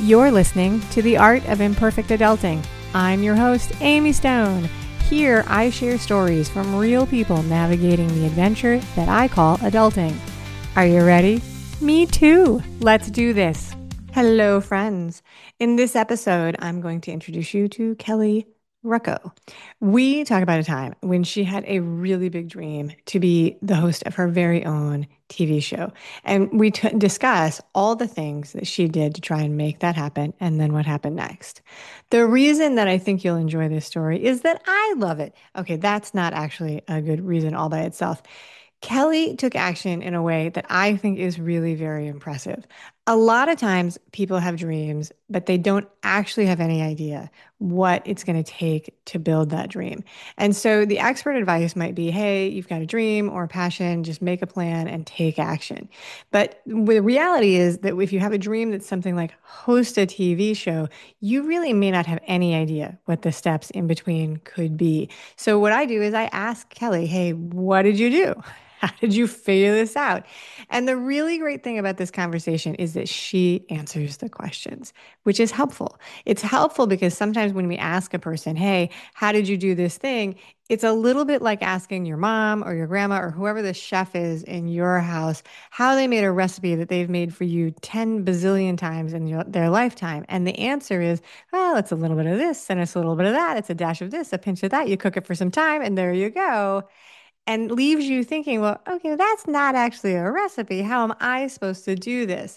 You're listening to The Art of Imperfect Adulting. I'm your host, Amy Stone. Here, I share stories from real people navigating the adventure that I call adulting. Are you ready? Me too. Let's do this. Hello, friends. In this episode, I'm going to introduce you to Kelly Rucko. We talk about a time when she had a really big dream to be the host of her very own TV show. And we discuss all the things that she did to try and make that happen and then what happened next. The reason that I think you'll enjoy this story is that I love it. Okay, that's not actually a good reason all by itself. Kelly took action in a way that I think is really very impressive. A lot of times people have dreams, but they don't actually have any idea what it's going to take to build that dream. And so the expert advice might be, hey, you've got a dream or a passion, just make a plan and take action. But the reality is that if you have a dream that's something like host a TV show, you really may not have any idea what the steps in between could be. So what I do is I ask Kelly, hey, what did you do? How did you figure this out? And the really great thing about this conversation is that she answers the questions, which is helpful. It's helpful because sometimes when we ask a person, hey, how did you do this thing? It's a little bit like asking your mom or your grandma or whoever the chef is in your house how they made a recipe that they've made for you 10 bazillion times in their lifetime. And the answer is, well, it's a little bit of this and it's a little bit of that. It's a dash of this, a pinch of that. You cook it for some time and there you go, and leaves you thinking, well, okay, that's not actually a recipe. How am I supposed to do this?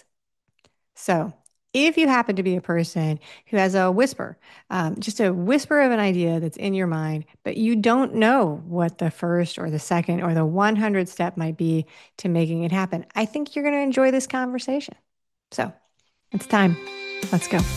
So, if you happen to be a person who has a whisper, just a whisper of an idea that's in your mind, but you don't know what the first or the second or the 100 step might be to making it happen, I think you're going to enjoy this conversation. So, it's time. Let's go.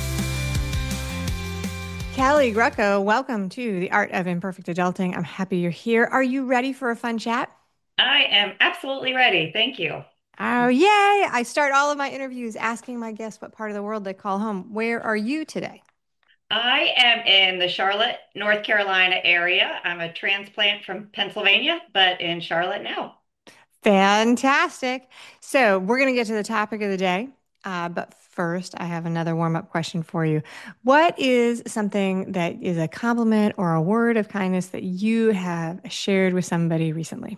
Kelly Greco, welcome to The Art of Imperfect Adulting. I'm happy you're here. Are you ready for a fun chat? I am absolutely ready. Thank you. Oh, yay. I start all of my interviews asking my guests what part of the world they call home. Where are you today? I am in the Charlotte, North Carolina area. I'm a transplant from Pennsylvania, but in Charlotte now. Fantastic. So, we're going to get to the topic of the day. But first, I have another warm-up question for you. What is something that is a compliment or a word of kindness that you have shared with somebody recently?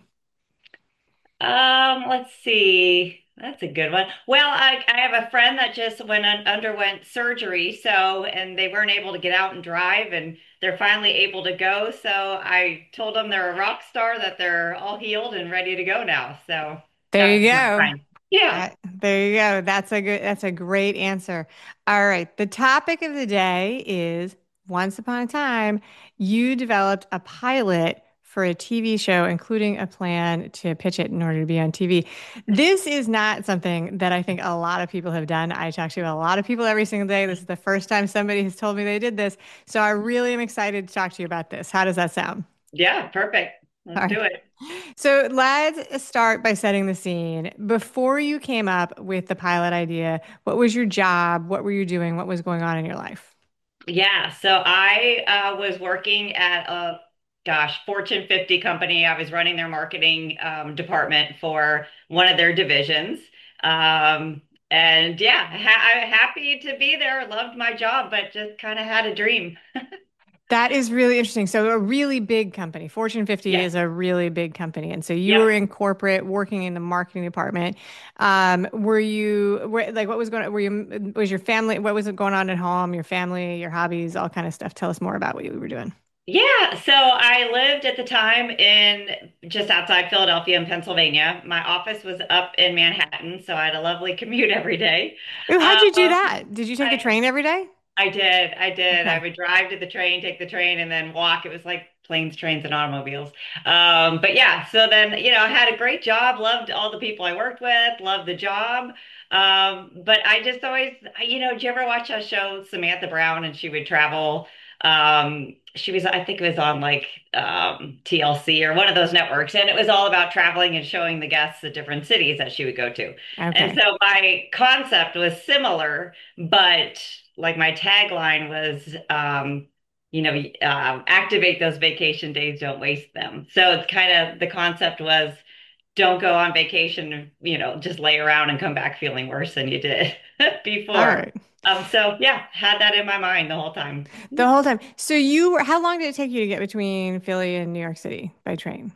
Let's see. That's a good one. Well, I have a friend that just underwent surgery, and they weren't able to get out and drive, and they're finally able to go. So I told them they're a rock star, that they're all healed and ready to go now. So There that you was my go. time. Yeah. There you go. That's a great answer. All right. The topic of the day is once upon a time, you developed a pilot for a TV show, including a plan to pitch it in order to be on TV. This is not something that I think a lot of people have done. I talk to a lot of people every single day. This is the first time somebody has told me they did this. So I really am excited to talk to you about this. How does that sound? Yeah, perfect. All Let's right. do it. So let's start by setting the scene. Before you came up with the pilot idea, what was your job? What were you doing? What was going on in your life? Yeah, so I was working at Fortune 50 company. I was running their marketing department for one of their divisions. And yeah, I'm happy to be there. Loved my job, but just kind of had a dream. That is really interesting. So a really big company, Fortune 50 Yeah. is a really big company. And so you Yep. were in corporate working in the marketing department. Like what was going on? Was your family, what was going on at home, your family, your hobbies, all kind of stuff? Tell us more about what you were doing. Yeah, so I lived at the time in just outside Philadelphia in Pennsylvania. My office was up in Manhattan, so I had a lovely commute every day. Ooh, how'd you do Um, that? Did you take the I train every day? I did. I did. I Okay. would drive to the train, take the train, and then walk. It was like planes, trains, and automobiles. But yeah, so then, I had a great job, loved all the people I worked with, loved the job. But I just always, did you ever watch a show, Samantha Brown, and she would travel? She was, I think it was on like TLC or one of those networks, and it was all about traveling and showing the guests the different cities that she would go to. And Okay. so my concept was similar, but like my tagline was, activate those vacation days, don't waste them. So it's kind of the concept was don't go on vacation, just lay around and come back feeling worse than you did All before. right. So yeah, had that in my mind the whole time. The whole time. So you were, how long did it take you to get between Philly and New York City by train?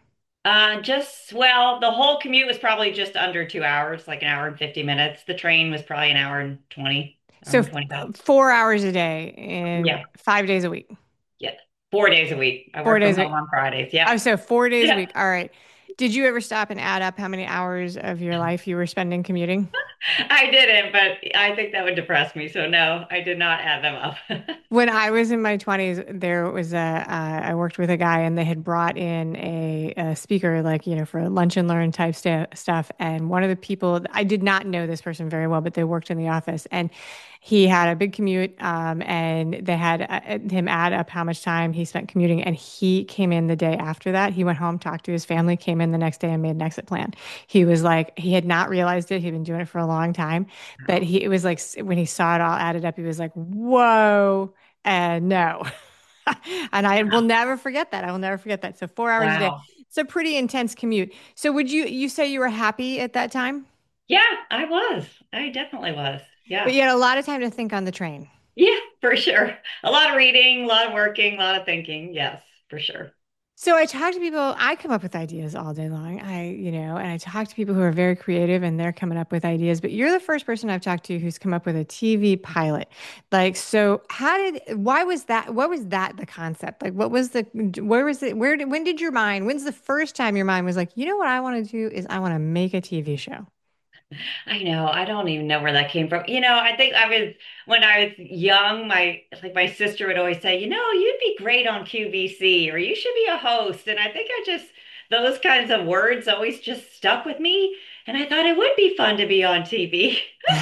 Well, the whole commute was probably just under 2 hours, like an hour and 50 minutes. The train was probably an hour and 20, hour So and 25. 4 hours a day and Yeah. 5 days a week. Yeah. 4 days a week. I Four work from days a home week. on Fridays. Yep. Oh, so 4 days a Yeah. week. All right. Did you ever stop and add up how many hours of your life you were spending commuting? I didn't, but I think that would depress me. So no, I did not add them up. When I was in my 20s, there was I worked with a guy and they had brought in a speaker, like, for lunch and learn type stuff. And one of the people, I did not know this person very well, but they worked in the office and he had a big commute. And they had him add up how much time he spent commuting. And he came in the day after that. He went home, talked to his family, came in the next day and made an exit plan. He was like, he had not realized it. He'd been doing it for a long time. But it was like when he saw it all added up, he was like, whoa. And no. And I will never forget that. I will never forget that. So 4 hours a day. Wow. It's a pretty intense commute. So you say you were happy at that time? Yeah, I was. I definitely was. But Yeah. you had a lot of time to think on the train. Yeah, for sure. A lot of reading, a lot of working, a lot of thinking. Yes, for sure. So I talk to people, I come up with ideas all day long. And I talk to people who are very creative and they're coming up with ideas, but you're the first person I've talked to who's come up with a TV pilot. Like, so why was that, what was that the concept? Like, where was it, when did your mind, when's the first time your mind was like, you know what I want to do is I want to make a TV show? I know. I don't even know where that came from. I think when I was young, my sister would always say, you'd be great on QVC or you should be a host. And I think those kinds of words always just stuck with me. And I thought it would be fun to be on TV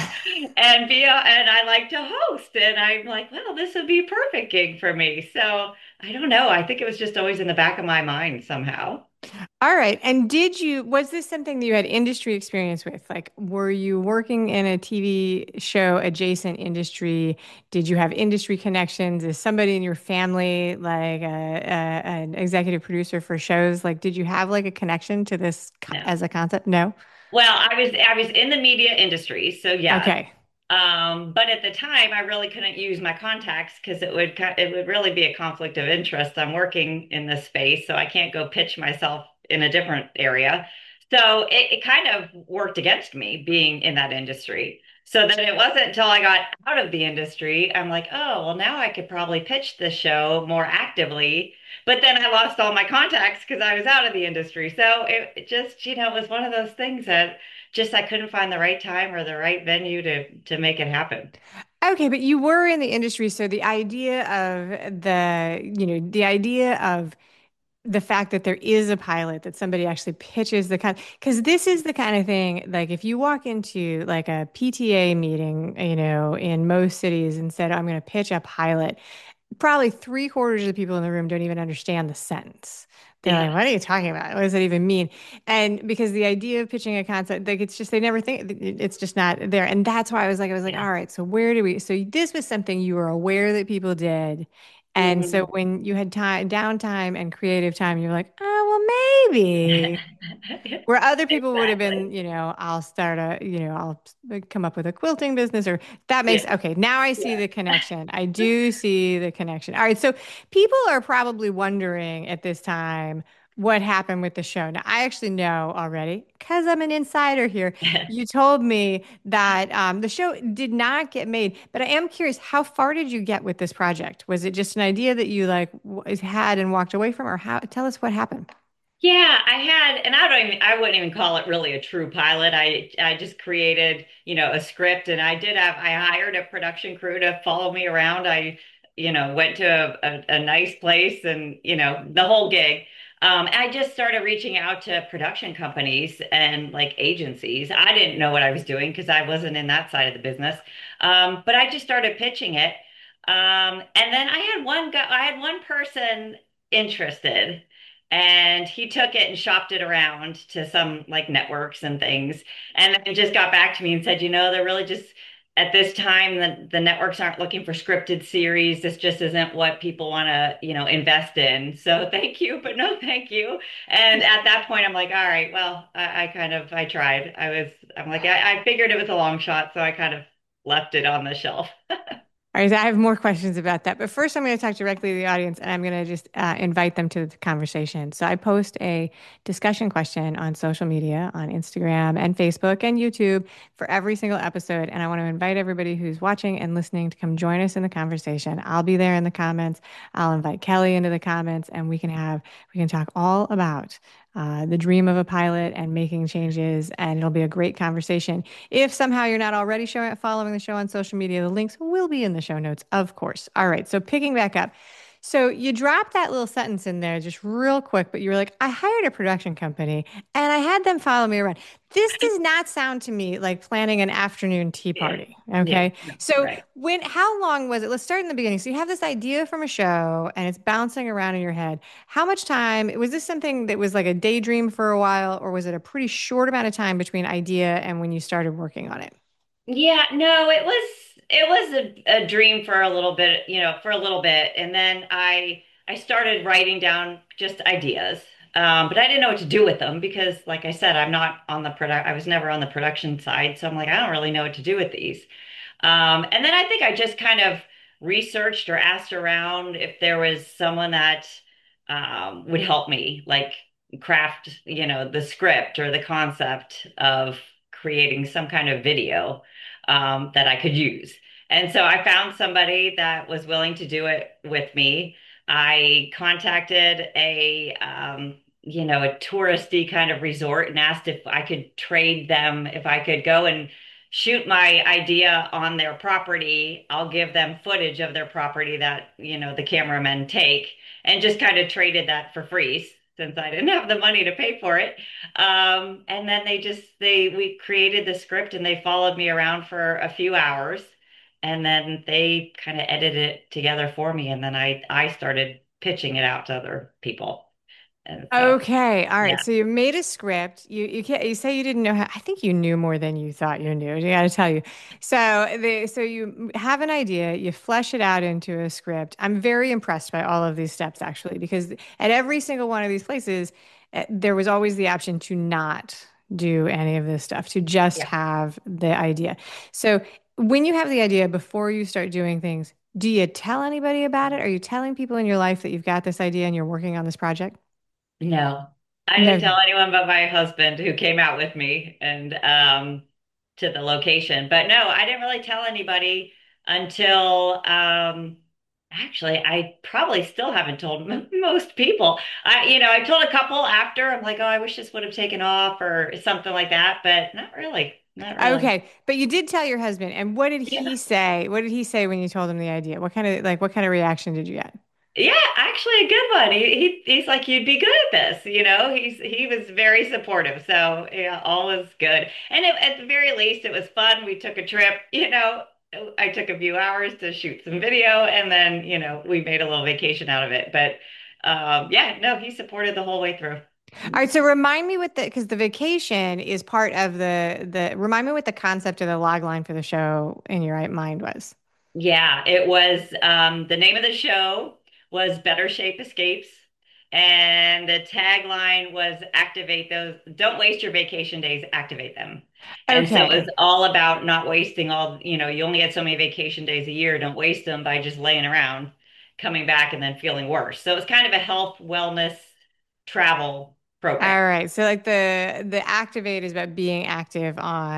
and I like to host. And I'm like, well, this would be a perfect gig for me. So I don't know. I think it was just always in the back of my mind somehow. All right. And was this something that you had industry experience with? Like, were you working in a TV show adjacent industry? Did you have industry connections? Is somebody in your family like an executive producer for shows? Like, did you have like a connection to this No. as a concept? No. Well, I was in the media industry, so yeah. Okay. But at the time, I really couldn't use my contacts because it would really be a conflict of interest. I'm working in this space, so I can't go pitch myself in a different area. So it kind of worked against me being in that industry. So then it wasn't until I got out of the industry, I'm like, oh, well, now I could probably pitch this show more actively. But then I lost all my contacts because I was out of the industry. So it just, was one of those things that just I couldn't find the right time or the right venue to make it happen. Okay, but you were in the industry, so the idea of the fact that there is a pilot that somebody actually pitches because this is the kind of thing like if you walk into like a PTA meeting, in most cities and said, I'm going to pitch a pilot, probably three-quarters of the people in the room don't even understand the sentence. They're like, Yeah. what are you talking about? What does that even mean? And because the idea of pitching a concept, like it's just they never think it's just not there. And that's why I was like, Yeah. all right, so where do we so this was something you were aware that people did. And so Mhm. when you had time, downtime and creative time, you're like, oh, well, maybe. Where other people would have been, Exactly. I'll come up with a quilting business or that Yeah. makes, okay, now I see Yeah. the connection. I do see the connection. All right. So people are probably wondering at this time what happened with the show. Now, I actually know already because I'm an insider here. You told me that the show did not get made, but I am curious, how far did you get with this project? Was it just an idea that you like had and walked away from, or how? Tell us what happened. Yeah, I had, and I wouldn't even call it really a true pilot. I just created, a script and I hired a production crew to follow me around. Went to a nice place and, the whole gig. I just started reaching out to production companies and like agencies. I didn't know what I was doing because I wasn't in that side of the business. But I just started pitching it. And then I had one person interested. And he took it and shopped it around to some like networks and things. And then just got back to me and said, they're really just at this time, the networks aren't looking for scripted series. This just isn't what people want to, invest in. So thank you, but no thank you. And at that point, I'm like, all right, well, I tried. I'm like, I figured it was a long shot, so I kind of left it on the shelf. All right, I have more questions about that. But first, I'm going to talk directly to the audience and I'm going to just invite them to the conversation. So I post a discussion question on social media, on Instagram and Facebook and YouTube for every single episode. And I want to invite everybody who's watching and listening to come join us in the conversation. I'll be there in the comments. I'll invite Kelly into the comments and we can talk all about the dream of a pilot and making changes. And it'll be a great conversation. If somehow you're not already following the show on social media, the links will be in the show notes, of course. All right. So picking back up. So you dropped that little sentence in there just real quick, but you were like, I hired a production company and I had them follow me around. This does not sound to me like planning an afternoon tea Yeah. party. Yeah. Okay. No, So right. how long was it? Let's start in the beginning. So you have this idea from a show and it's bouncing around in your head. How much time, was this something that was like a daydream for a while, or was it a pretty short amount of time between idea and when you started working on it? Yeah, no, it was a dream for a little bit, for a little bit, and then I started writing down just ideas, but I didn't know what to do with them because, like I said, I'm not on the product. I was never on the production side, so I'm like, I don't really know what to do with these. And then I think I just kind of researched or asked around if there was someone that would help me, like craft, the script or the concept of creating some kind of video that I could use. And so I found somebody that was willing to do it with me. I contacted a touristy kind of resort and asked if I could trade them, if I could go and shoot my idea on their property. I'll give them footage of their property that, the cameramen take, and just kind of traded that for free since I didn't have the money to pay for it. And then we created the script and they followed me around for a few hours. And then they kind of edited it together for me. And then I started pitching it out to other people. And so, Okay. All right. yeah. So you made a script. You say you didn't know how. I think you knew more than you thought you knew. I got to tell you. So you have an idea, you flesh it out into a script. I'm very impressed by all of these steps actually, because at every single one of these places, there was always the option to not do any of this stuff, to just Yeah. have the idea. So when you have the idea before you start doing things, do you tell anybody about it? Are you telling people in your life that you've got this idea and you're working on this project? No, I didn't No. tell anyone but my husband who came out with me and to the location. But no, I didn't really tell anybody until actually I probably still haven't told most people. I told a couple after. I'm like, "Oh, I wish this would have taken off or something like that," but not really. Not really. Okay, but you did tell your husband, and what did Yeah. he say? What did he say when you told him the idea? What kind of reaction did you get? Yeah, actually a good one. He's like, you'd be good at this, he was very supportive. So yeah, all is good. And at the very least, it was fun. We took a trip, I took a few hours to shoot some video and then, we made a little vacation out of it. But yeah, no, he supported the whole way through. All right, so remind me what because the vacation is part of remind me what the concept of the log line for the show in your right mind was. Yeah, it was the name of the show was Better Shape Escapes. And the tagline was activate those, don't waste your vacation days, activate them. And so it was Okay. all about not wasting you only had so many vacation days a year. Don't waste them by just laying around, coming back and then feeling worse. So it was kind of a health, wellness, travel program. All right. So like the activate is about being active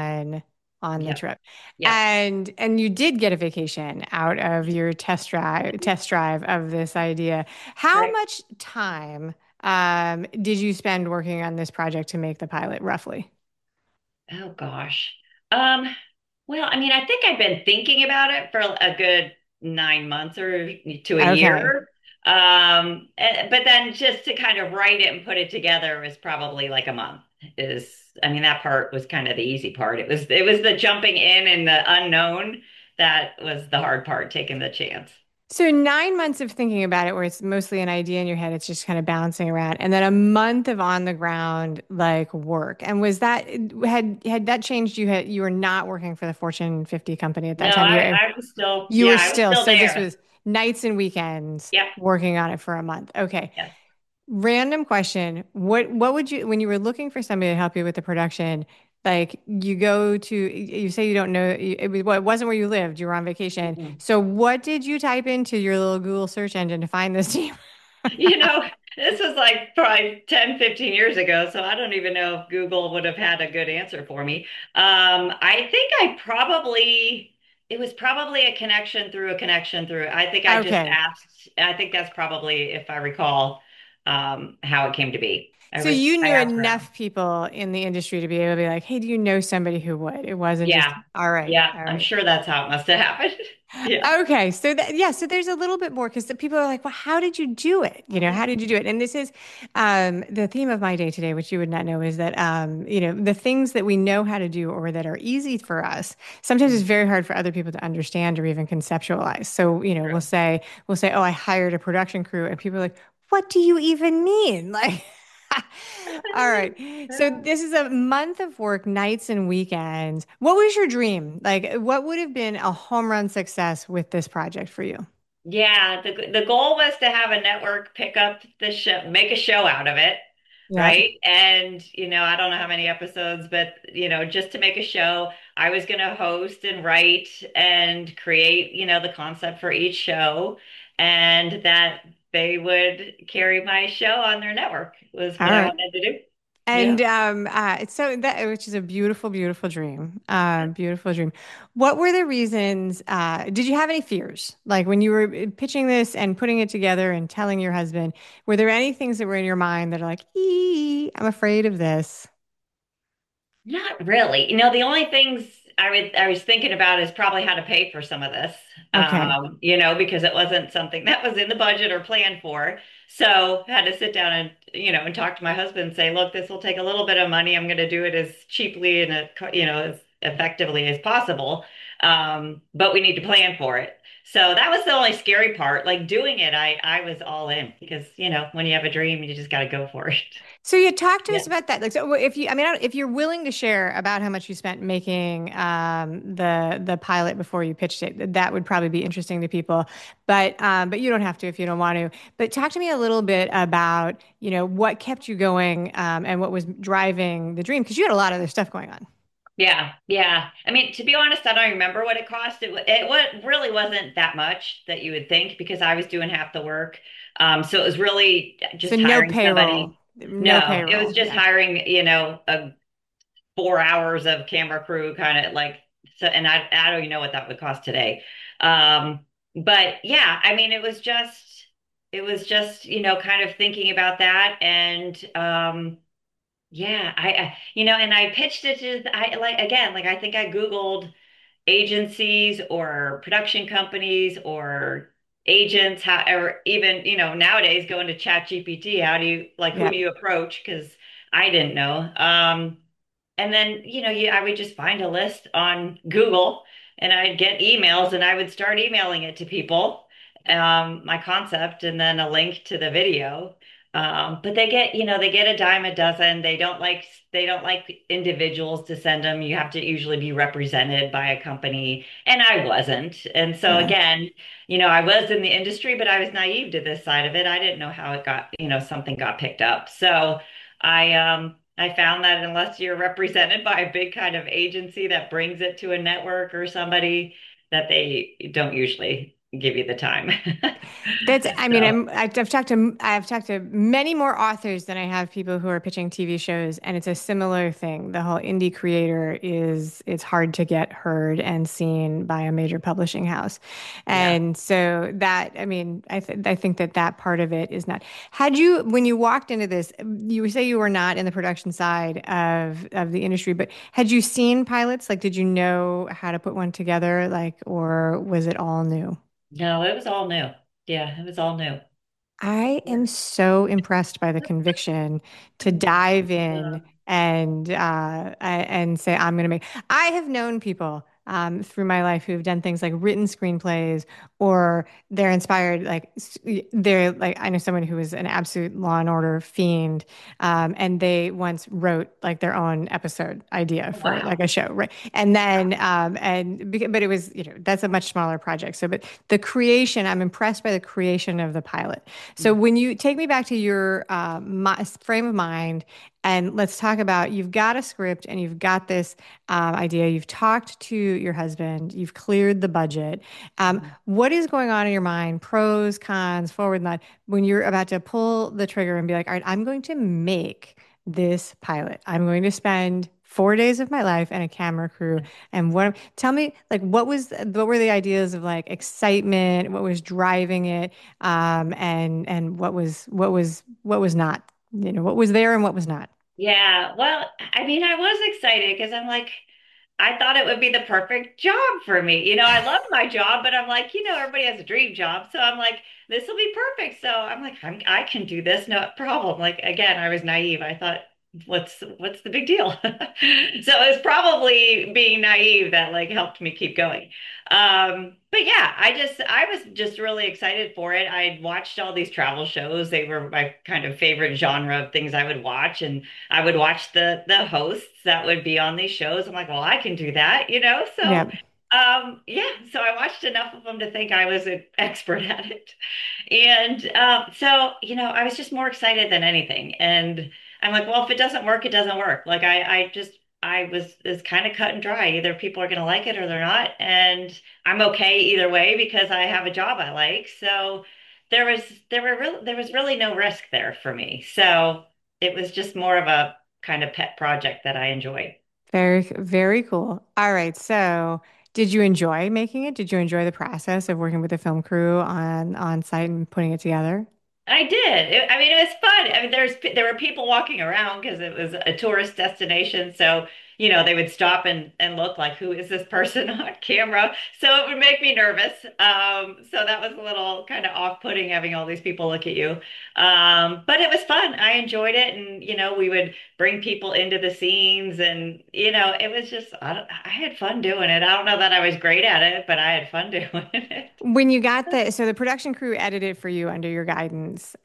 on the Yep. trip. Yep. And you did get a vacation out of your test drive of this idea. How Right. much time did you spend working on this project to make the pilot roughly? Oh gosh. Um, well, I mean, I think I've been thinking about it for a good 9 months or to a Okay. year. But then just to kind of write it and put it together was probably like a month. I mean, that part was kind of the easy part. It was the jumping in and the unknown that was the hard part, taking the chance. So 9 months of thinking about it, where it's mostly an idea in your head, it's just kind of bouncing around, and then a month of on the ground like work. And was that had that changed? You were not working for the Fortune 50 company at No, that time. I was still, You yeah, were I was still. still So this there. was nights and weekends Yep. working on it for a month. Okay. Yes. Random question. What would you, when you were looking for somebody to help you with the production, like you go to, you say you don't know, it wasn't where you lived, you were on vacation. Mm-mm. So what did you type into your little Google search engine to find this team? You know, this was like probably 10, 15 years ago, so I don't even know if Google would have had a good answer for me. I think it was probably a connection through a connection through. I think I just Okay. asked, I think that's probably, if I recall, how it came to be. So you I knew asked around. enough people in the industry to be able to be like, hey, do you know somebody who would? It wasn't just, Yeah. all right, Yeah. all I'm right. sure that's how it must have happened. Yeah. Okay, so yeah, so there's a little bit more because the people are like, well, how did you do it? How did you do it? And this is the theme of my day today, which you would not know, is that the things that we know how to do or that are easy for us, sometimes it's very hard for other people to understand or even conceptualize. So, True. we'll say, oh, I hired a production crew, and people are like, what do you even mean? Like, all right. So this is a month of work, nights and weekends. What was your dream? Like, what would have been a home run success with this project for you? Yeah, the goal was to have a network pick up the show, make a show out of it, Yeah. right? And I don't know how many episodes, but just to make a show, I was going to host and write and create, the concept for each show, and that they would carry my show on their network was All what I right. wanted to do. Yeah. And so that which is a beautiful, beautiful dream. Beautiful dream. What were the reasons? Did you have any fears? Like when you were pitching this and putting it together and telling your husband, were there any things that were in your mind that are like, I'm afraid of this? Not really. The only things I was thinking about is probably how to pay for some of this. Okay. Because it wasn't something that was in the budget or planned for. So I had to sit down and and talk to my husband and say, look, this will take a little bit of money. I'm going to do it as cheaply and as effectively as possible. But we need to plan for it. So that was the only scary part. Like doing it, I was all in because when you have a dream, you just got to go for it. So you talked to Yeah. us about that. Like, so if you, I mean, if you're willing to share about how much you spent making the pilot before you pitched it, that would probably be interesting to people. But you don't have to if you don't want to. But talk to me a little bit about, what kept you going and what was driving the dream because you had a lot of other stuff going on. Yeah, yeah. I mean, to be honest, I don't remember what it cost. Really wasn't that much that you would think because I was doing half the work. So it was really So just no hiring payroll, somebody. no No, it was payroll. just Yeah. hiring, 4 hours of camera crew kind of like so, and I don't even know what that would cost today. Um, but yeah, I mean, it was just, kind of thinking about that and yeah, and I pitched it to, I like, again, like, I think I Googled agencies or production companies or agents, how, or even, nowadays going to Chat GPT, who Yeah. do you approach? Because I didn't know. And then, I would just find a list on Google and I'd get emails and I would start emailing it to people, my concept and then a link to the video. But they get a dime a dozen. They don't like individuals to send them. You have to usually be represented by a company, and I wasn't. And so Yeah. again, I was in the industry, but I was naive to this side of it. I didn't know how it got, something got picked up. So I found that unless you're represented by a big kind of agency that brings it to a network or somebody, that they don't usually give you the time. I mean, So, I've talked to many more authors than I have people who are pitching TV shows, and it's a similar thing. The whole indie creator it's hard to get heard and seen by a major publishing house. yeah. And so that, I mean, I think that part of it is not. Had you, when you walked into this, you say you were not in the production side of the industry, but had you seen pilots? Like, did you know how to put one together, like, or was it all new? No, it was all new. Yeah, it was all new. I am so impressed by the conviction to dive in and say I'm going to make. I have known people through my life who've done things like written screenplays, or they're inspired, they're like, I know someone who was an absolute Law and Order fiend, and they once wrote like their own episode idea for Wow. like a show, right? And then, but it was, that's a much smaller project. So, but the creation, I'm impressed by the creation of the pilot. So when you take me back to your frame of mind, and let's talk about, you've got a script and you've got this idea. You've talked to your husband. You've cleared the budget. What is going on in your mind? Pros, cons, forward, not when you're about to pull the trigger and be like, all right, I'm going to make this pilot. I'm going to spend 4 days of my life and a camera crew. And tell me, like, what were the ideas of like excitement? What was driving it? And what was not? What was there and what was not? Yeah, well, I mean, I was excited because I'm like, I thought it would be the perfect job for me. I love my job, but I'm like, everybody has a dream job. So I'm like, this will be perfect. So I'm like, I can do this, no problem. Like, again, I was naive. I thought, what's the big deal? So it was probably being naive that like helped me keep going. But yeah, I was just really excited for it. I watched all these travel shows. They were my kind of favorite genre of things I would watch, and I would watch the hosts that would be on these shows. I'm like, well, I can do that. So Yeah, yeah, so I watched enough of them to think I was an expert at it. And so, I was just more excited than anything. And I'm like, well, if it doesn't work, it doesn't work. Like I was it's kind of cut and dry. Either people are going to like it or they're not. And I'm okay either way because I have a job I like. So there was there was really no risk there for me. So it was just more of a kind of pet project that I enjoyed. very, very cool. All right. So, did you enjoy making it? Did you enjoy the process of working with the film crew on site and putting it together? I did. I mean, it was fun. I mean, there were people walking around because it was a tourist destination. So, they would stop and look like, who is this person on camera? So it would make me nervous. So that was a little kind of off-putting having all these people look at you. But it was fun. I enjoyed it, and we would bring people into the scenes, and it was just I had fun doing it. I don't know that I was great at it, but I had fun doing it. When you got so the production crew edited for you under your guidance.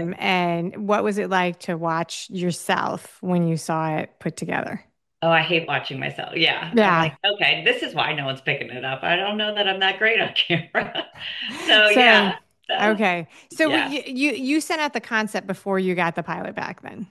And what was it like to watch yourself when you saw it put together? Oh, I hate watching myself. Yeah. I'm like, Yeah. okay, this is why no one's picking it up. I don't know that I'm that great on camera. So So, yeah. So okay. So yeah. you sent out the concept before you got the pilot back then.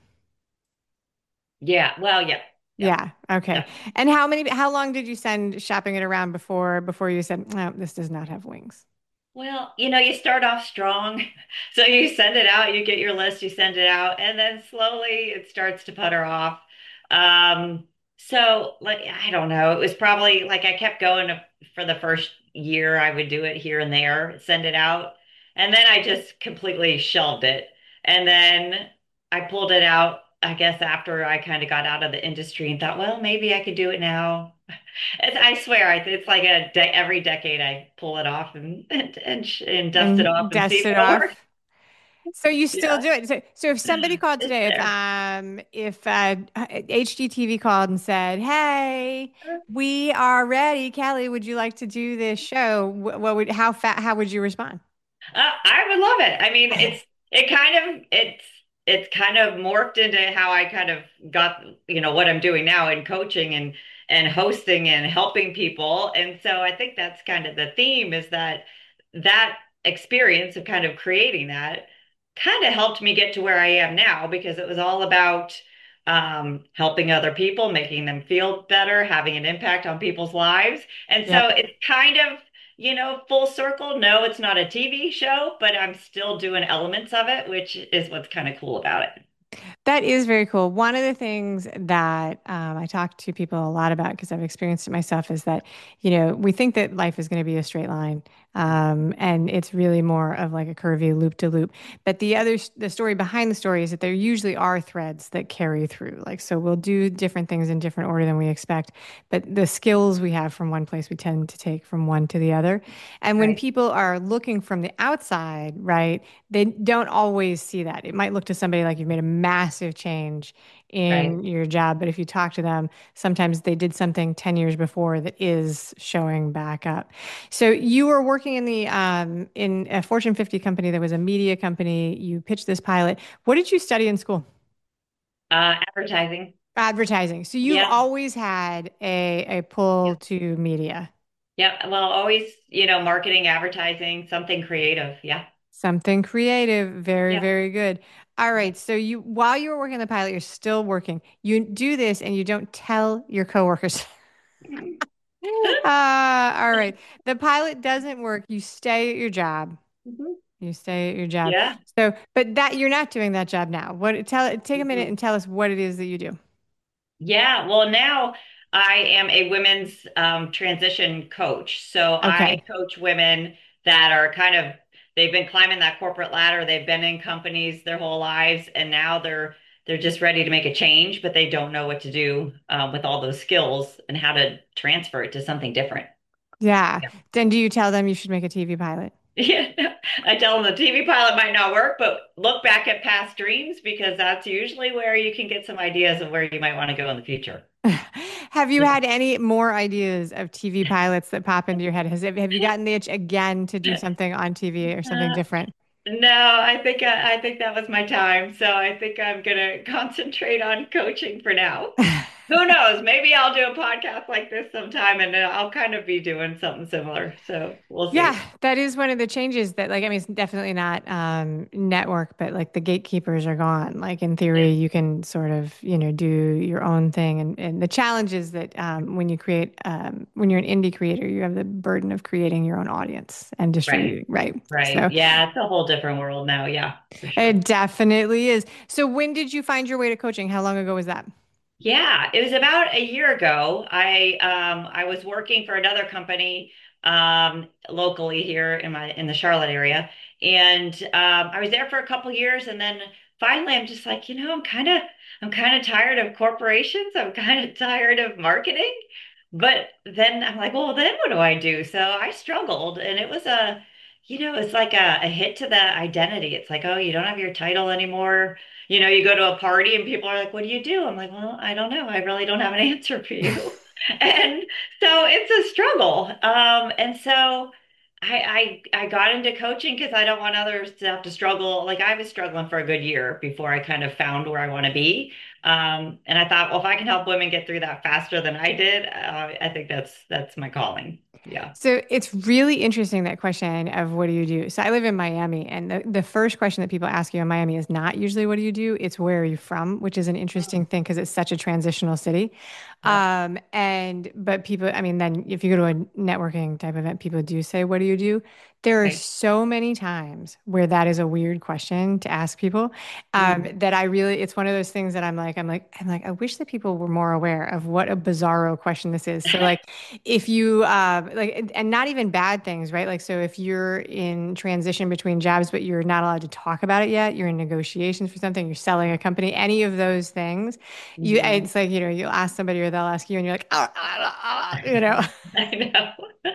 Yeah. Well, yeah. Yep. Yeah. Okay. Yep. And how long did you send shopping it around before you said, no, this does not have wings? Well, you start off strong. So you send it out, you get your list, you send it out, and then slowly it starts to putter off. Um, so like I don't know, it was probably like I kept going for the first year. I would do it here and there, send it out, and then I just completely shelved it. And then I pulled it out, I guess, after I kind of got out of the industry and thought, well, maybe I could do it now. I swear, it's like every decade I pull it off and dust it off And and see dust if it it'll work. off. So you still Yeah, do it. So if somebody called it's today, there. if HGTV called and said, "Hey, we are ready, Kelly, would you like to do this show?" How would you respond? I would love it. I mean, it's kind of morphed into how I kind of got, what I'm doing now in coaching and hosting and helping people. And so I think that's kind of the theme is that experience of kind of creating that kind of helped me get to where I am now because it was all about helping other people, making them feel better, having an impact on people's lives. And so Yep. it's kind of full circle. No, it's not a TV show, but I'm still doing elements of it, which is what's kind of cool about it. That is very cool. One of the things that I talk to people a lot about because I've experienced it myself is that, we think that life is going to be a straight line. And it's really more of like a curvy loop to loop. But the story behind the story is that there usually are threads that carry through. Like, so we'll do different things in different order than we expect. But the skills we have from one place, we tend to take from one to the other. And when Right. people are looking from the outside, right, they don't always see that. It might look to somebody like you've made a massive massive change Right. in your job. But if you talk to them, sometimes they did something 10 years before that is showing back up. So you were working in the in a Fortune 50 company that was a media company. You pitched this pilot. What did you study in school? Advertising. Advertising. So you've Yep. always had a pull Yep. to media. Yep. Well, always, marketing, advertising, something creative. Yeah. Something creative. Very, Yep. very good. All Yep. right. So you, while you were working on the pilot, you're still working. You do this and you don't tell your coworkers. All right. The pilot doesn't work. You stay at your job. Mhm. You stay at your job. Yeah. So, but that you're not doing that job now. Take a minute Mhm. and tell us what it is that you do. Yeah, well, now I am a women's transition coach. So I Okay. coach women that are they've been climbing that corporate ladder. They've been in companies their whole lives, and now they're just ready to make a change, but they don't know what to do with all those skills and how to transfer it to something different. Yeah. Then do you tell them you should make a TV pilot? Yeah, I tell them the TV pilot might not work, but look back at past dreams because that's usually where you can get some ideas of where you might want to go in the future. Have you Yeah. had any more ideas of TV pilots that pop into your head? Have you gotten the itch again to do something on TV or something Uh, different? no, I think that was my time. So I think I'm gonna concentrate on coaching for now. Who knows? Maybe I'll do a podcast like this sometime and I'll kind of be doing something similar. So we'll Yeah, see. that is one of the changes that like I mean it's definitely not network, but like the gatekeepers are gone. Like in theory, Yeah. you can sort of, do your own thing and the challenge is that when you create when you're an indie creator, you have the burden of creating your own audience and Right. distributing, right? Right. So Yeah, it's a whole different world now. Yeah, for sure. it definitely is. So when did you find your way to coaching? How long ago was that? Yeah, it was about a year ago. I was working for another company locally here in the Charlotte area, and I was there for a couple years, and then finally I'm just like, I'm kind of tired of corporations. I'm kind of tired of marketing. But then I'm like, well, then what do I do? So I struggled, and it was it's like a hit to the identity. It's like, oh, you don't have your title anymore. You go to a party and people are like, what do you do? I'm like, well, I don't know. I really don't have an answer for you. And so it's a struggle. And so I got into coaching because I don't want others to have to struggle. Like I was struggling for a good year before I kind of found where I want to be. And I thought, well, if I can help women get through that faster than I did, I think that's my calling. Yeah. So it's really interesting that question of what do you do? So I live in Miami, and the first question that people ask you in Miami is not usually what do you do? It's where are you from, which is an interesting thing because it's such a transitional city. Yep. But people, I mean, then if you go to a networking type event, people do say, what do you do? There are Right. so many times where that is a weird question to ask people Mm. that I really, it's one of those things that I wish that people were more aware of what a bizarro question this is. So like, if you and not even bad things, right? Like, so if you're in transition between jobs, but you're not allowed to talk about it yet, you're in negotiations for something, you're selling a company, any of those things, Mhm. it's like, you'll ask somebody or they'll ask you and you're like, you know. I know.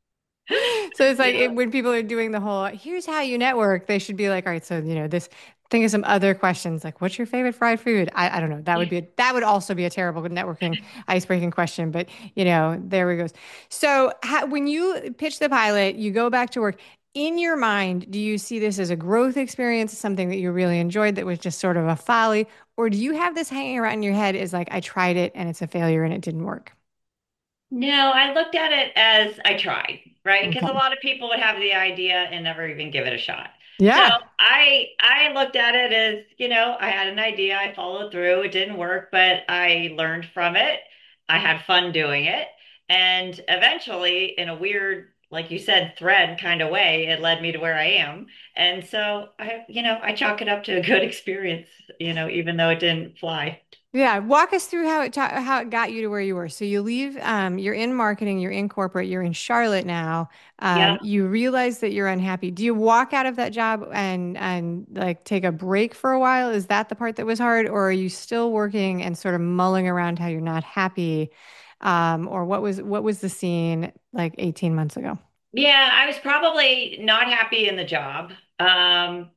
So it's like Yeah. when people are doing the whole, here's how you network, they should be like, all right, so, this, think of some other questions like, what's your favorite fried food? I don't know. That would also be a terrible networking, icebreaking question, but there we go. So when you pitch the pilot, you go back to work. In your mind, do you see this as a growth experience, something that you really enjoyed that was just sort of a folly? Or do you have this hanging around in your head as like, I tried it and it's a failure and it didn't work? No, I looked at it as I tried, right? Because a Okay. lot of people would have the idea and never even give it a shot. So Yeah. I looked at it as, I had an idea, I followed through, it didn't work, but I learned from it. I had fun doing it. And eventually, in a weird, like you said, thread kind of way, it led me to where I am. And so I chalk it up to a good experience, even though it didn't fly. Yeah, walk us through how it got you to where you were. So you leave, you're in marketing, you're in corporate, you're in Charlotte now. Yeah. You realize that you're unhappy. Do you walk out of that job and like take a break for a while? Is that the part that was hard, or are you still working and sort of mulling around how you're not happy? Or what was the scene like 18 months ago? Yeah, I was probably not happy in the job.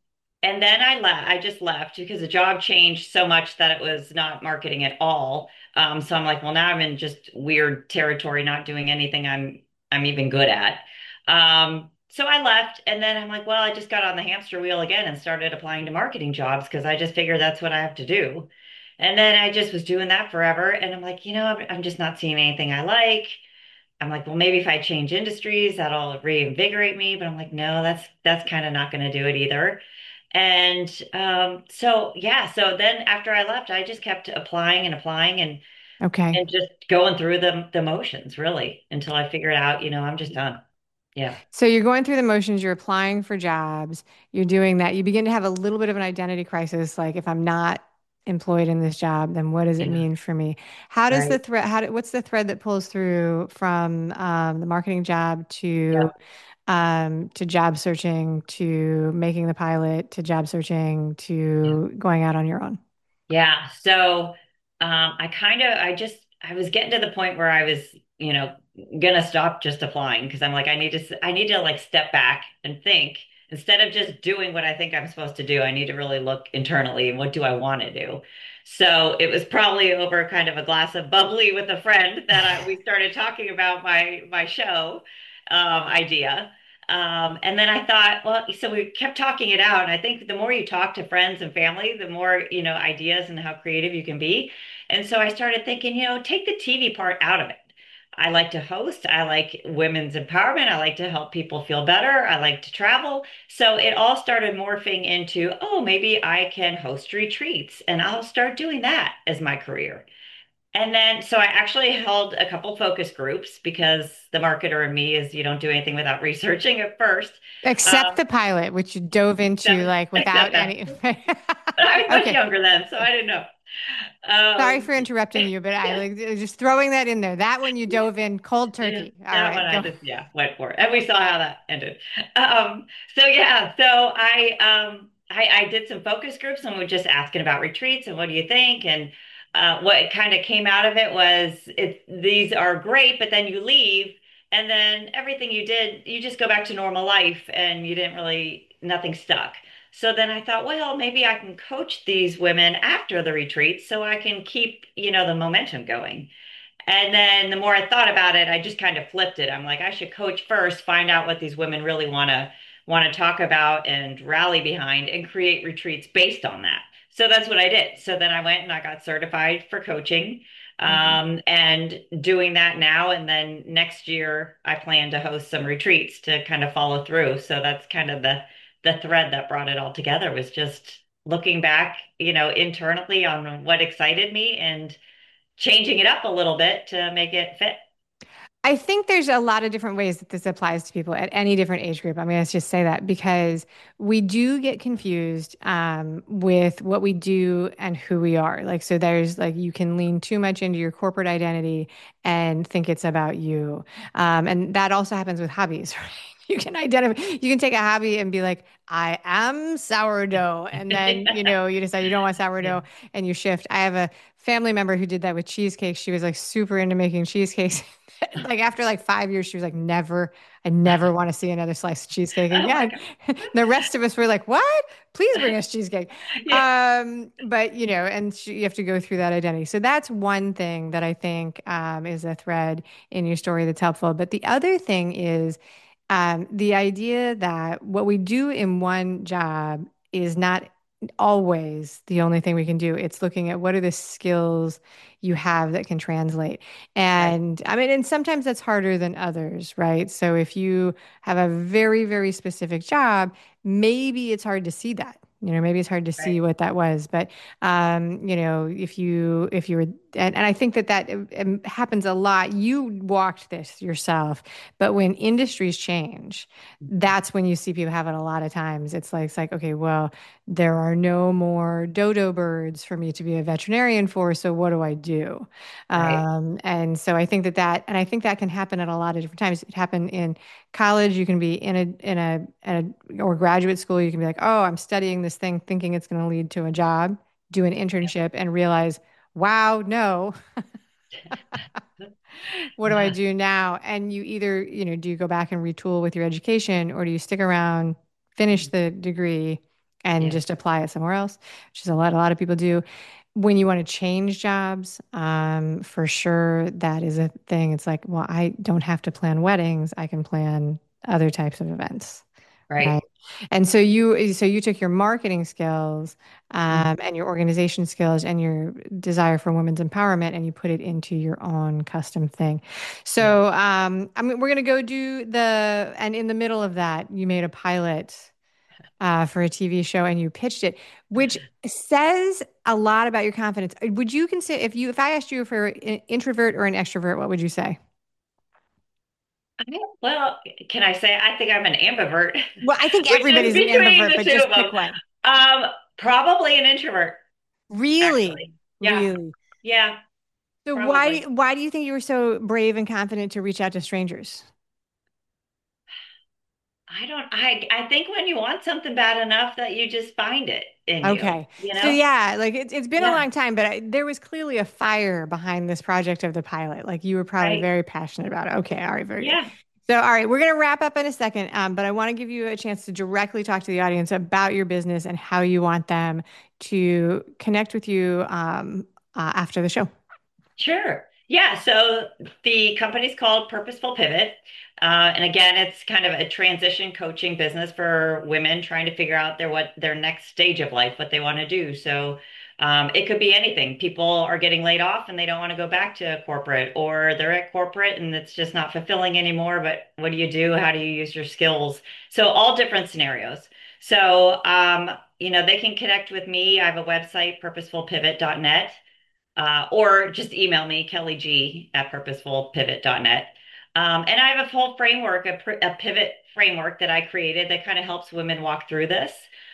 And then I just left because the job changed so much that it was not marketing at all. So I'm like, well, now I'm in just weird territory, not doing anything I'm even good at. So I left, and then I'm like, well, I just got on the hamster wheel again and started applying to marketing jobs because I just figured that's what I have to do. And then I just was doing that forever, and I'm like, I'm just not seeing anything I like. I'm like, well, maybe if I change industries, that'll reinvigorate me. But I'm like, no, that's kind of not going to do it either. And so yeah, so then after I left, I just kept applying and applying Okay. and just going through the motions really until I figured out, I'm just done. Yeah. So you're going through the motions, you're applying for jobs, you're doing that. You begin to have a little bit of an identity crisis, like if I'm not employed in this job, then what does it Yeah. mean for me? How does the Right. thread, what's the thread that pulls through from the marketing job Yep. to job searching, to making the pilot, to job searching, Yeah. to going out on your own? Yeah. So I was getting to the point where I was, gonna stop just applying because I'm like, I need to like step back and think instead of just doing what I think I'm supposed to do. I need to really look internally and what do I want to do. So it was probably over kind of a glass of bubbly with a friend that we started talking about my show idea. And then I thought, well, so we kept talking it out. And I think the more you talk to friends and family, the more, ideas and how creative you can be. And so I started thinking, take the TV part out of it. I like to host. I like women's empowerment. I like to help people feel better. I like to travel. So it all started morphing into, oh, maybe I can host retreats and I'll start doing that as my career. And then, so I actually held a couple focus groups because the marketer in me is you don't do anything without researching at first. Except Um, the pilot, which you dove into except, like without except that. any. But I was much Okay. younger then, so I didn't know. Sorry Um, for interrupting you, but I like just throwing that in there. That one you dove in cold yeah, turkey. All that one right, I go. just went for it, and we saw how that ended. So yeah, so I did some focus groups and was just asking about retreats and what do you think and what kind of came out of it was these are great, but then you leave and then everything you did, you just go back to normal life and you didn't really nothing stuck. So then I thought, well, maybe I can coach these women after the retreat so I can keep, the momentum going. And then the more I thought about it, I just kind of flipped it. I'm like, I should coach first, find out what these women really want to talk about and rally behind and create retreats based on that. So that's what I did. So then I went and I got certified for coaching Mhm. and doing that now. And then next year I plan to host some retreats to kind of follow through. So that's kind of the thread that brought it all together was just looking back, internally on what excited me and changing it up a little bit to make it fit. I think there's a lot of different ways that this applies to people at any different age group. I mean, let's just say that because we do get confused with what we do and who we are. Like, so there's like you can lean too much into your corporate identity and think it's about you. And that also happens with hobbies, right? You can identify, you can take a hobby and be like, I am sourdough. And then, you decide you don't want Yeah. sourdough and you shift. I have a family member who did that with cheesecakes. She was like super into making cheesecakes. Like after like 5 years, she was like, I never want to see another slice of cheesecake Oh my again. God. The rest of us were like, what? Please bring us cheesecake. Yeah. But and you have to go through that identity. So that's one thing that I think is a thread in your story that's helpful. But the other thing is the idea that what we do in one job is not always the only thing we can do. It's looking at what are the skills you have that can translate. Right. And I mean, and sometimes that's harder than others, right? So if you have a very, very specific job, maybe it's hard to see that. Maybe it's hard to see Right. what that was. But if you were, and I think that happens a lot. You walked this yourself, but when industries change, that's when you see people have it a lot of times. It's like, okay, well, there are no more dodo birds for me to be a veterinarian for, so what do I do? Right. And so I think and I think that can happen at a lot of different times. It happened in college. You can be or graduate school. You can be like, oh, I'm studying this thing, thinking it's going to lead to a job, do an internship, and realize, wow, no, what do I Yeah. do now? And you either, do you go back and retool with your education or do you stick around, finish the degree, and Yeah. just apply it somewhere else, which is a lot of people do. When you want to change jobs, for sure, that is a thing. It's like, well, I don't have to plan weddings. I can plan other types of events, right? Right. And so you took your marketing skills, Mhm. and your organization skills and your desire for women's empowerment, and you put it into your own custom thing. Yeah. So, I mean, we're gonna go do and in the middle of that, you made a pilot for a TV show and you pitched it, which says a lot about your confidence. Would you consider if I asked you if you're an introvert or an extrovert, what would you say? Well, can I say I think I'm an ambivert, Well, I think which is everybody's an between ambivert, the but two of just them. pick one. Probably an introvert, Really? actually. Yeah. Really? Yeah, So probably. why do you think you were so brave and confident to reach out to strangers? I think when you want something bad enough that you just find it in you, Okay. you So know? yeah, like it's been a Yeah. long time, but there was clearly a fire behind this project of the pilot. Like you were probably Right. very passionate about it. Okay. All right. Very good. Yeah. So, all right, we're going to wrap up in a second, but I want to give you a chance to directly talk to the audience about your business and how you want them to connect with you after the show. Sure. Yeah. So the company's called Purposeful Pivot. And again, it's kind of a transition coaching business for women trying to figure out their next stage of life, what they want to do. So it could be anything. People are getting laid off and they don't want to go back to corporate, or they're at corporate and it's just not fulfilling anymore. But what do you do? How do you use your skills? So all different scenarios. So they can connect with me. I have a website, purposefulpivot.net, or just email me, Kelly G at purposefulpivot.net. And I have a full framework, a pivot framework that I created that kind of helps women walk through this.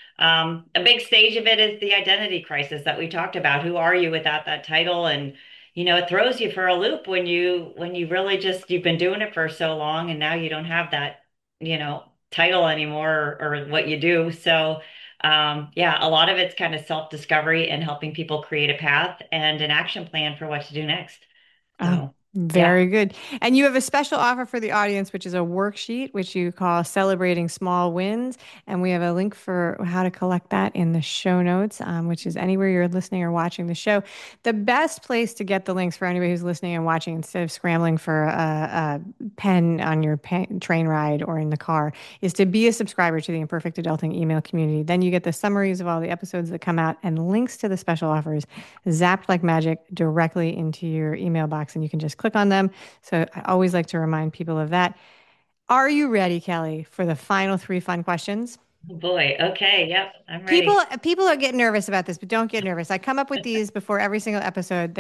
A big stage of it is the identity crisis that we talked about. Who are you without that title? And it throws you for a loop when you really just you've been doing it for so long and now you don't have that, title anymore, or what you do. So yeah, a lot of it's kind of self-discovery and helping people create a path and an action plan for what to do next. Oh, So, yeah. very good. And you have a special offer for the audience, which is a worksheet, which you call Celebrating Small Wins. And we have a link for how to collect that in the show notes, which is anywhere you're listening or watching the show. The best place to get the links for anybody who's listening and watching, instead of scrambling for a pen on your train ride or in the car, is to be a subscriber to the Imperfect Adulting email community. Then you get the summaries of all the episodes that come out and links to the special offers zapped like magic directly into your email box, and you can just click on them. So I always like to remind people of that. Are you ready, Kelly, for the final three fun questions? Boy, okay, yep, I'm People ready. people are getting nervous about this, but don't get nervous. I come up with these before every single episode.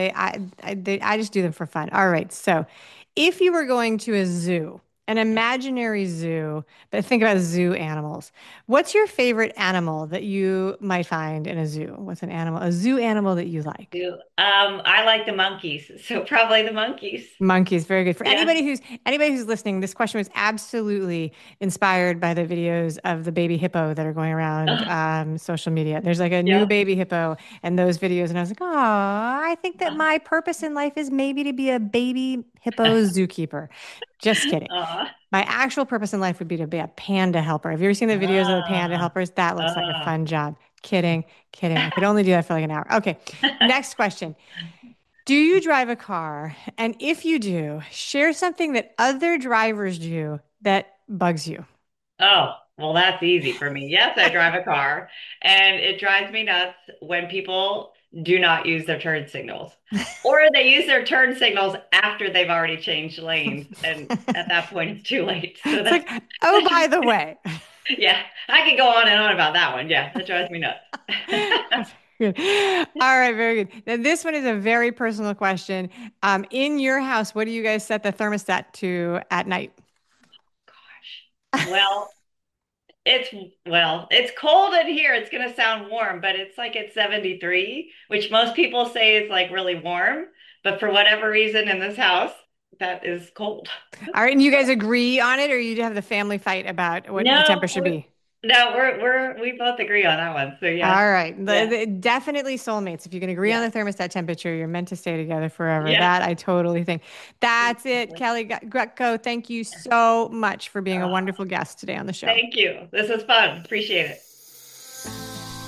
I just do them for fun. All right. So, if you were going to a zoo, an imaginary zoo, but think about zoo animals. What's your favorite animal that you might find in a zoo? What's a zoo animal that you like? I like the monkeys, so probably the monkeys. Monkeys, very good. For Yeah. anybody who's listening, this question was absolutely inspired by the videos of the baby hippo that are going around Oh, social media. There's like a new yeah. baby hippo and those videos, and I was like, oh, I think that my purpose in life is maybe to be a baby hippo zookeeper. Just kidding. Aw. My actual purpose in life would be to be a panda helper. Have you ever seen the videos of the panda Ah. helpers? That looks like a Ah. fun job. Kidding, kidding. I could only do that for like an hour. Okay, next question. Do you drive a car? And if you do, share something that other drivers do that bugs you. Oh, well, that's easy for me. Yes, I drive a car, and it drives me nuts when people do not use their turn signals, or they use their turn signals after they've already changed lanes, and at that point it's too late. So It's like, oh, by the way. yeah, I can go on and on about that one. Yeah, that drives me nuts. Good. All right, very good. Now, this one is a very personal question. In your house, what do you guys set the thermostat to at night? Gosh. Well, It's it's cold in here. It's gonna sound warm, but it's like at 73, which most people say is like really warm. But for whatever reason in this house, that is cold. All right, and you guys agree on it, or you have the family fight about what the temperature No, should be? no, we both agree on that one. So yes, All right. yeah, Definitely soulmates. If you can agree on yeah, the thermostat temperature, you're meant to stay together forever. yeah. That I totally think. That's it. Kelly Greco, thank you so much for being a Uh, wonderful guest today on the show. Thank you. This was fun. Appreciate it.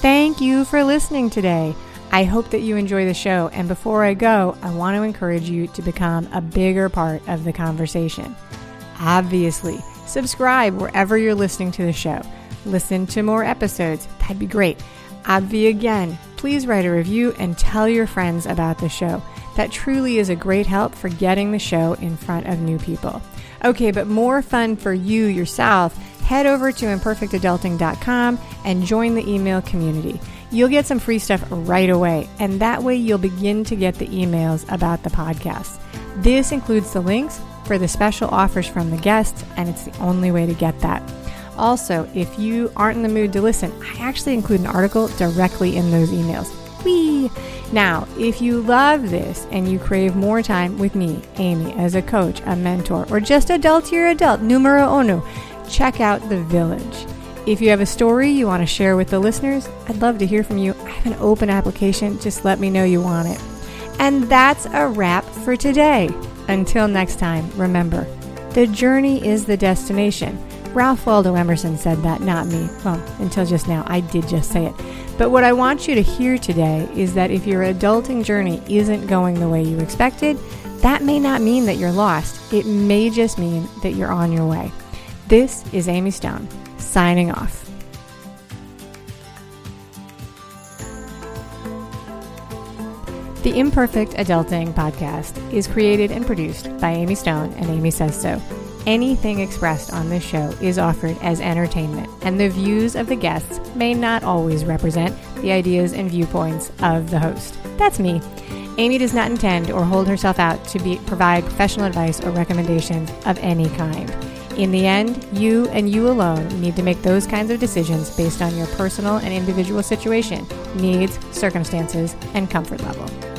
Thank you for listening today. I hope that you enjoy the show, and before I go, I want to encourage you to become a bigger part of the conversation. Obviously, subscribe wherever you're listening to the show. Listen to more episodes. That'd be great. Again, please write a review and tell your friends about the show. That truly is a great help for getting the show in front of new people. Okay, but more fun for you yourself, head over to imperfectadulting.com and join the email community. You'll get some free stuff right away, and that way you'll begin to get the emails about the podcast. This includes the links for the special offers from the guests, and it's the only way to get that. Also, if you aren't in the mood to listen, I actually include an article directly in those emails. Whee! Now, if you love this and you crave more time with me, Amy, as a coach, a mentor, or just adultier adult, numero uno, check out The Village. If you have a story you want to share with the listeners, I'd love to hear from you. I have an open application. Just let me know you want it. And that's a wrap for today. Until next time, remember, the journey is the destination. Ralph Waldo Emerson said that, not me. Well, until just now, I did just say it. But what I want you to hear today is that if your adulting journey isn't going the way you expected, that may not mean that you're lost. It may just mean that you're on your way. This is Amy Stone, signing off. The Imperfect Adulting Podcast is created and produced by Amy Stone and Amy Says So. Anything expressed on this show is offered as entertainment, and the views of the guests may not always represent the ideas and viewpoints of the host. That's me. Amy does not intend or hold herself out to provide professional advice or recommendations of any kind. In the end, you and you alone need to make those kinds of decisions based on your personal and individual situation, needs, circumstances, and comfort level.